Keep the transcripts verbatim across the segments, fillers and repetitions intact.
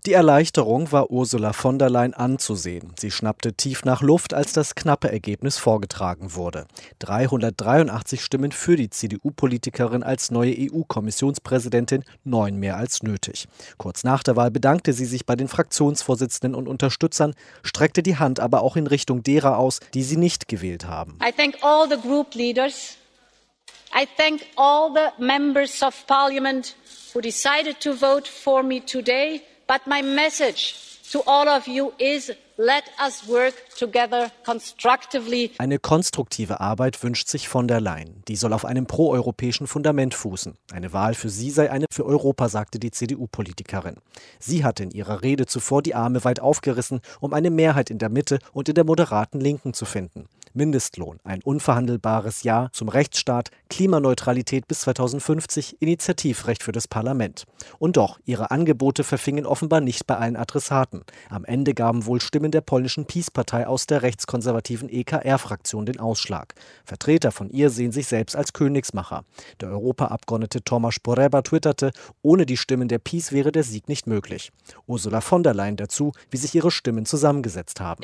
Die Erleichterung war Ursula von der Leyen anzusehen. Sie schnappte tief nach Luft, als das knappe Ergebnis vorgetragen wurde. dreihundertdreiundachtzig Stimmen für die C D U-Politikerin als neue E U-Kommissionspräsidentin, neun mehr als nötig. Kurz nach der Wahl bedankte sie sich bei den Fraktionsvorsitzenden und Unterstützern, streckte die Hand aber auch in Richtung derer aus, die sie nicht gewählt haben. I thank all the group leaders. I thank all the members of parliament who decided to vote for me today. But my message to all of you is, let us work together constructively. Eine konstruktive Arbeit wünscht sich von der Leyen. Die soll auf einem proeuropäischen Fundament fußen. Eine Wahl für sie sei eine für Europa, sagte die C D U-Politikerin. Sie hatte in ihrer Rede zuvor die Arme weit aufgerissen, um eine Mehrheit in der Mitte und in der moderaten Linken zu finden. Mindestlohn, ein unverhandelbares Ja zum Rechtsstaat, Klimaneutralität bis zweitausendfünfzig, Initiativrecht für das Parlament. Und doch, ihre Angebote verfingen offenbar nicht bei allen Adressaten. Am Ende gaben wohl Stimmen der polnischen PiS-Partei aus der rechtskonservativen E K R-Fraktion den Ausschlag. Vertreter von ihr sehen sich selbst als Königsmacher. Der Europaabgeordnete Tomasz Poręba twitterte, ohne die Stimmen der PiS wäre der Sieg nicht möglich. Ursula von der Leyen dazu, wie sich ihre Stimmen zusammengesetzt haben.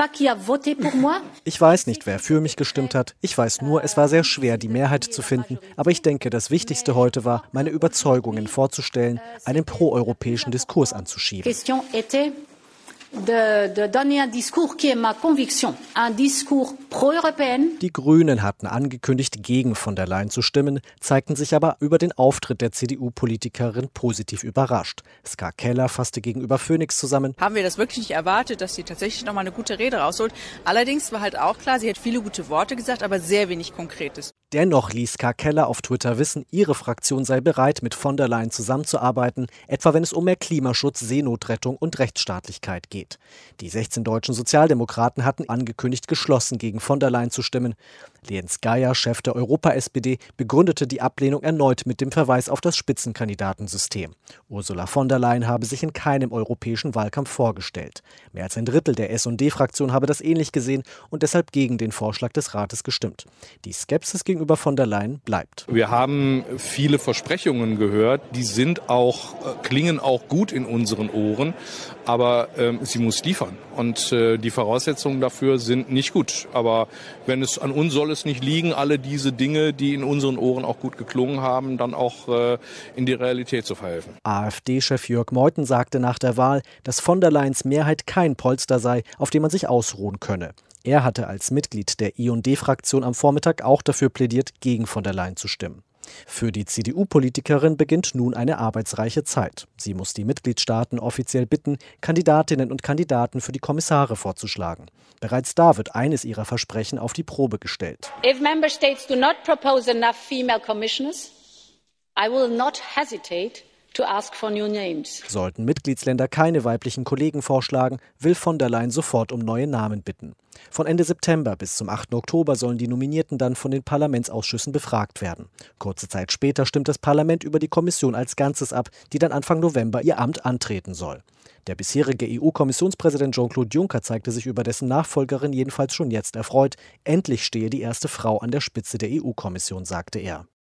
Ich weiß nicht, wer für mich gestimmt hat. Ich weiß nur, es war sehr schwer, die Mehrheit zu finden. Aber ich denke, das Wichtigste heute war, meine Überzeugungen vorzustellen, einen proeuropäischen Diskurs anzuschieben. De, de donner un discours qui est ma conviction, un discours pro-européen. Die Grünen hatten angekündigt, gegen von der Leyen zu stimmen, zeigten sich aber über den Auftritt der C D U-Politikerin positiv überrascht. Ska Keller fasste gegenüber Phoenix zusammen: Haben wir das wirklich nicht erwartet, dass sie tatsächlich noch mal eine gute Rede rausholt. Allerdings war halt auch klar, sie hat viele gute Worte gesagt, aber sehr wenig Konkretes. Dennoch ließ Ska Keller auf Twitter wissen, ihre Fraktion sei bereit, mit von der Leyen zusammenzuarbeiten, etwa wenn es um mehr Klimaschutz, Seenotrettung und Rechtsstaatlichkeit geht. Die sechzehn deutschen Sozialdemokraten hatten angekündigt, geschlossen gegen von der Leyen zu stimmen. Jens Geier, Chef der Europa-S P D, begründete die Ablehnung erneut mit dem Verweis auf das Spitzenkandidatensystem. Ursula von der Leyen habe sich in keinem europäischen Wahlkampf vorgestellt. Mehr als ein Drittel der S und D-Fraktion habe das ähnlich gesehen und deshalb gegen den Vorschlag des Rates gestimmt. Die Skepsis gegenüber von der Leyen bleibt. Wir haben viele Versprechungen gehört, die sind auch, klingen auch gut in unseren Ohren, aber ähm, sie muss liefern und äh, die Voraussetzungen dafür sind nicht gut. Aber wenn es an uns soll es nicht liegen, alle diese Dinge, die in unseren Ohren auch gut geklungen haben, dann auch äh, in die Realität zu verhelfen. AfD-Chef Jörg Meuthen sagte nach der Wahl, dass von der Leyens Mehrheit kein Polster sei, auf dem man sich ausruhen könne. Er hatte als Mitglied der I und D-Fraktion am Vormittag auch dafür plädiert, gegen von der Leyen zu stimmen. Für die C D U-Politikerin beginnt nun eine arbeitsreiche Zeit. Sie muss die Mitgliedstaaten offiziell bitten, Kandidatinnen und Kandidaten für die Kommissare vorzuschlagen. Bereits da wird eines ihrer Versprechen auf die Probe gestellt. If member states do not propose enough female commissioners, I will not hesitate to ask for new names. Sollten Mitgliedsländer keine weiblichen Kollegen vorschlagen, will von der Leyen sofort um neue Namen bitten. Von Ende September bis zum achten Oktober sollen die Nominierten dann von den Parlamentsausschüssen befragt werden. Kurze Zeit später stimmt das Parlament über die Kommission als Ganzes ab, die dann Anfang November ihr Amt antreten soll. Der bisherige E U-Kommissionspräsident Jean-Claude Juncker zeigte sich über dessen Nachfolgerin jedenfalls schon jetzt erfreut. Endlich stehe die erste Frau an der Spitze der E U-Kommission, sagte er.